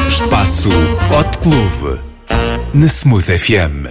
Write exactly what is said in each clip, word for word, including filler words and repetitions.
Espaço Hot Club na Smooth F M.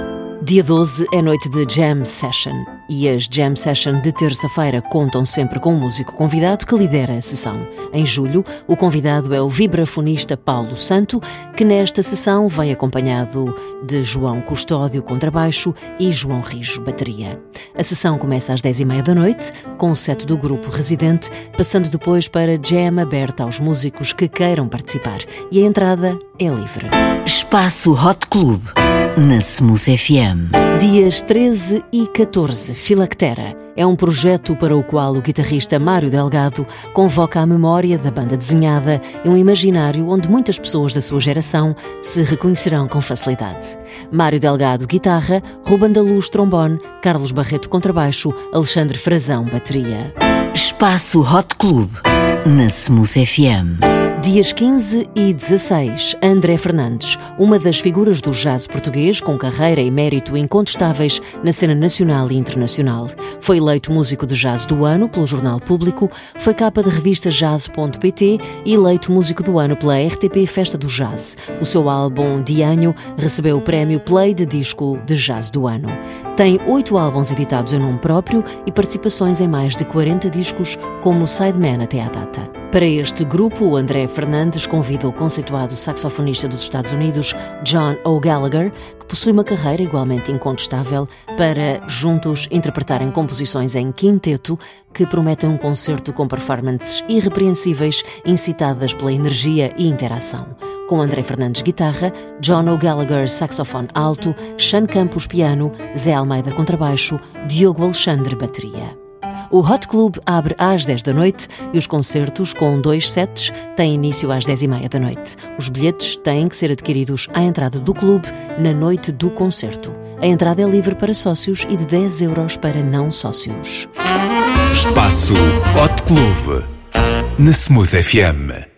Dia doze é noite de Jam Session e as Jam Session de terça-feira contam sempre com um músico convidado que lidera a sessão. Em julho, o convidado é o vibrafonista Paulo Santo, que nesta sessão vem acompanhado de João Custódio, contrabaixo, e João Rijo, bateria. A sessão começa às dez e meia da noite, com o set do grupo residente, passando depois para Jam aberta aos músicos que queiram participar. E a entrada é livre. Espaço Hot Club na Smooth F M. Dias treze e catorze, Filactera. É um projeto para o qual o guitarrista Mário Delgado convoca a memória da banda desenhada em um imaginário onde muitas pessoas da sua geração se reconhecerão com facilidade. Mário Delgado, guitarra, Ruben da Luz, trombone, Carlos Barreto, contrabaixo, Alexandre Frazão, bateria. Espaço Hot Club na Smooth F M. Dias quinze e dezasseis, André Fernandes, uma das figuras do jazz português com carreira e mérito incontestáveis na cena nacional e internacional. Foi eleito músico de jazz do ano pelo Jornal Público, foi capa da revista jazz ponto pt e eleito músico do ano pela R T P Festa do Jazz. O seu álbum Dianho recebeu o prémio Play de Disco de Jazz do Ano. Tem oito álbuns editados em nome próprio e participações em mais de quarenta discos como sideman até à data. Para este grupo, o André Fernandes convida o conceituado saxofonista dos Estados Unidos, John O'Gallagher, que possui uma carreira igualmente incontestável, para juntos interpretarem composições em quinteto que prometem um concerto com performances irrepreensíveis, incitadas pela energia e interação. Com André Fernandes guitarra, John O'Gallagher saxofone alto, Sean Campos piano, Zé Almeida contrabaixo, Diogo Alexandre bateria. O Hot Club abre às dez da noite e os concertos, com dois sets, têm início às dez e meia da noite. Os bilhetes têm que ser adquiridos à entrada do clube na noite do concerto. A entrada é livre para sócios e de dez euros para não sócios. Espaço Hot Club na Smooth F M.